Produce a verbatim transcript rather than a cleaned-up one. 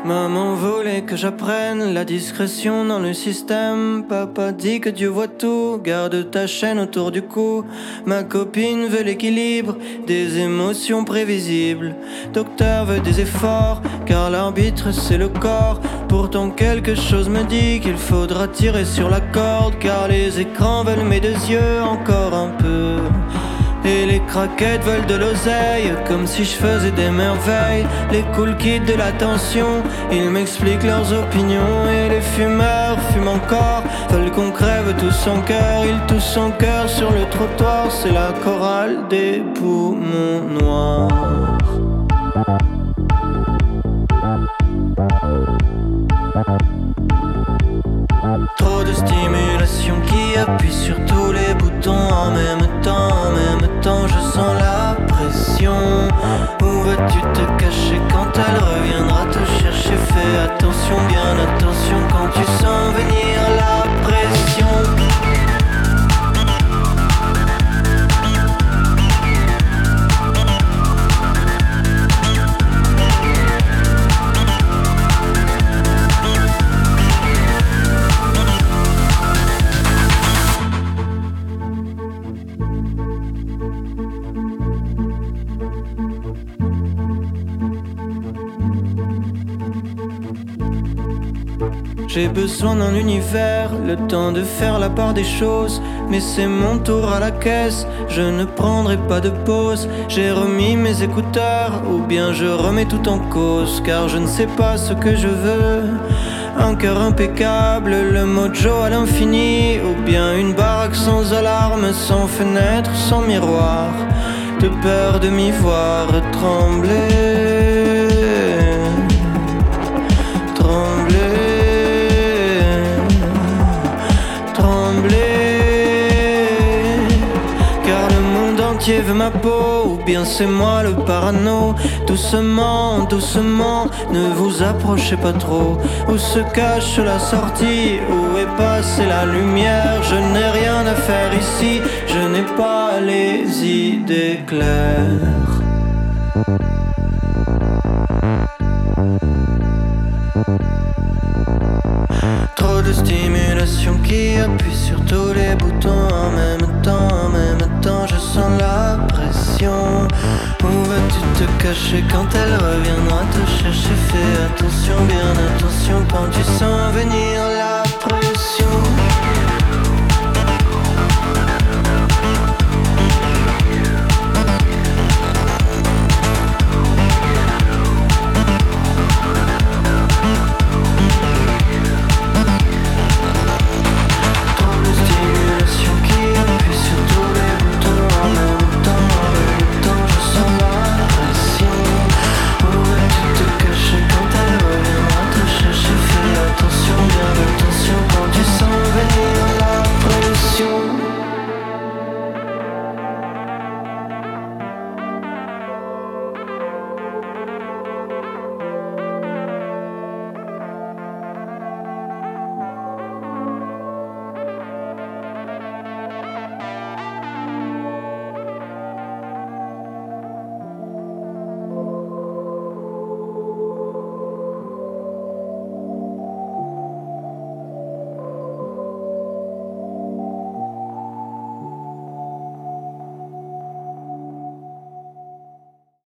Maman voulait que j'apprenne la discrétion dans le système. Papa dit que Dieu voit tout, garde ta chaîne autour du cou. Ma copine veut l'équilibre, des émotions prévisibles. Docteur veut des efforts, car l'arbitre c'est le corps. Pourtant quelque chose me dit qu'il faudra tirer sur la corde, car les écrans veulent mes deux yeux encore un peu. Et les craquettes veulent de l'oseille, comme si je faisais des merveilles. Les cool kids de l'attention, ils m'expliquent leurs opinions. Et les fumeurs fument encore, veulent qu'on crève tous en cœur. Ils toussent en cœur sur le trottoir, c'est la chorale des poumons noirs. Trop de stimulation qui appuie sur tous les boutons en même temps, en même temps je sens la pression. Où vas-tu te cacher quand elle reviendra te chercher? Fais attention, bien attention quand tu sens venir la pression. J'ai besoin d'un univers, le temps de faire la part des choses. Mais c'est mon tour à la caisse, je ne prendrai pas de pause. J'ai remis mes écouteurs, ou bien je remets tout en cause. Car je ne sais pas ce que je veux. Un cœur impeccable, le mojo à l'infini. Ou bien une baraque sans alarme, sans fenêtre, sans miroir. De peur de m'y voir trembler. Veut ma peau, ou bien c'est moi le parano. Doucement, doucement, ne vous approchez pas trop. Où se cache la sortie? Où est passée la lumière? Je n'ai rien à faire ici, je n'ai pas les idées claires. Trop de stimulation qui appuie sur tous les boutons en même temps, en même temps je sens la pression. Où vas-tu te cacher quand elle reviendra te chercher? Fais attention, bien attention quand tu sens venir là.